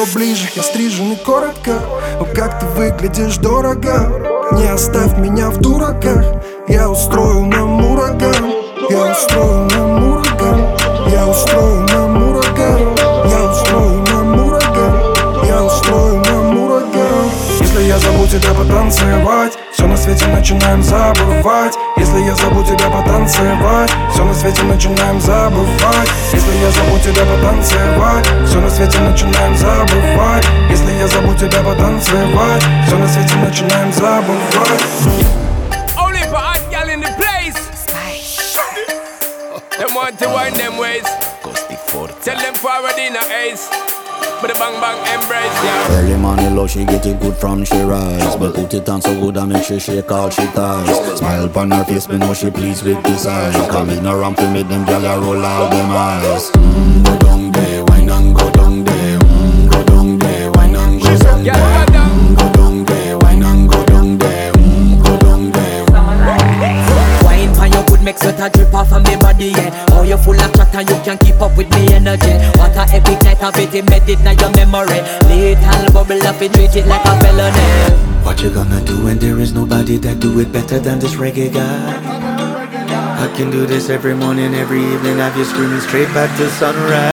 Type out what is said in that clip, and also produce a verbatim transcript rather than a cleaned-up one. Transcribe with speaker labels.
Speaker 1: подсел ближе, я стрижен и коротко. Но как ты выглядишь дорого. Не оставь меня в дураках. Я устрою нам ураган. Я устрою нам ураган. Я устрою нам ураган. Я устрою нам ураган. Я устрою нам ураган. Если я зову тебя потанцевать, все на свете начинаем забывать. Если я зову тебя потанцевать, все на свете начинаем забывать. Если я зову тебя потанцевать, все на свете начинаем забывать. Если я зову тебя потанцевать, все на свете начинаем забывать.
Speaker 2: Only for hot gal in the place. Them want to wind them ways. Tell them forward in a ace. But the bang bang embrace, yeah.
Speaker 3: Early morning love, she get it good from she rise. But put it on so good I make she shake all she ties. Smile upon her face, me know she pleased with this eyes. Come in around to make them gyal a roll out them eyes. Mmm, go down there, wine and go down there. Mmm, go down there, wine and go down there. Mmm, go down there, wine and go down there. Mmm, go down there.
Speaker 4: Wine pan your good, make sweat a drip off of me body, yeah. Oh, you full of chat and you can't keep up with me energy. What a epic night of it, embedded in your memory. Little bubble up, it treat it like a felony.
Speaker 3: What you gonna do when there is nobody that do it better than this reggae guy? I can do this every morning, every evening, have you screaming straight back to sunrise.